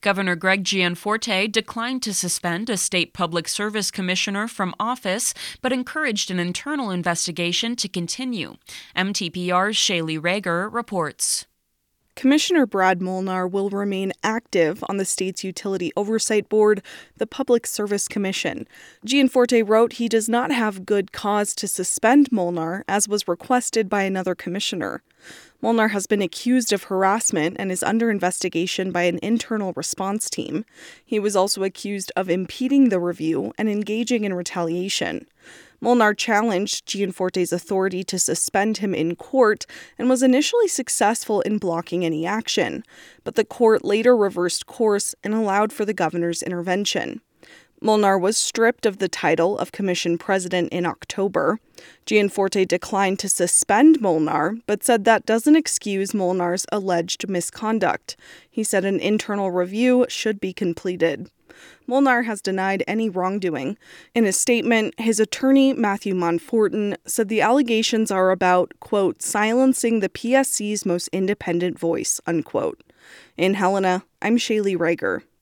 Governor Greg Gianforte declined to suspend a state public service commissioner from office, but encouraged an internal investigation to continue. MTPR's Shaylee Rager reports. Commissioner Brad Molnar will remain active on the state's utility oversight board, the Public Service Commission. Gianforte wrote he does not have good cause to suspend Molnar, as was requested by another commissioner. Molnar has been accused of harassment and is under investigation by an internal response team. He was also accused of impeding the review and engaging in retaliation. Molnar challenged Gianforte's authority to suspend him in court and was initially successful in blocking any action, but the court later reversed course and allowed for the governor's intervention. Molnar was stripped of the title of commission president in October. Gianforte declined to suspend Molnar, but said that doesn't excuse Molnar's alleged misconduct. He said an internal review should be completed. Molnar has denied any wrongdoing. In a statement, his attorney, Matthew Monforton, said the allegations are about, quote, silencing the PSC's most independent voice, unquote. In Helena, I'm Shaylee Rager.